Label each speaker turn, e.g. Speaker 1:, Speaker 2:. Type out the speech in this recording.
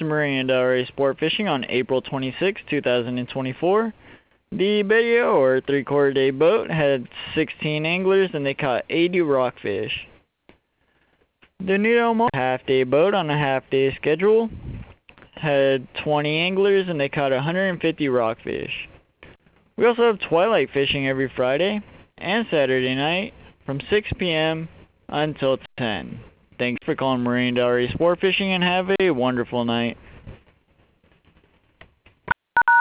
Speaker 1: is Marine Del Rey Sport Fishing on April 26, 2024. The Betio, or 3/4 day boat, had 16 anglers and they caught 80 rockfish. The Nudo half day boat on a half day schedule had 20 anglers and they caught 150 rockfish. We also have twilight fishing every Friday and Saturday night from 6 p.m. until 10. Thanks for calling Marine Del Rey Sport Fishing and have a wonderful night.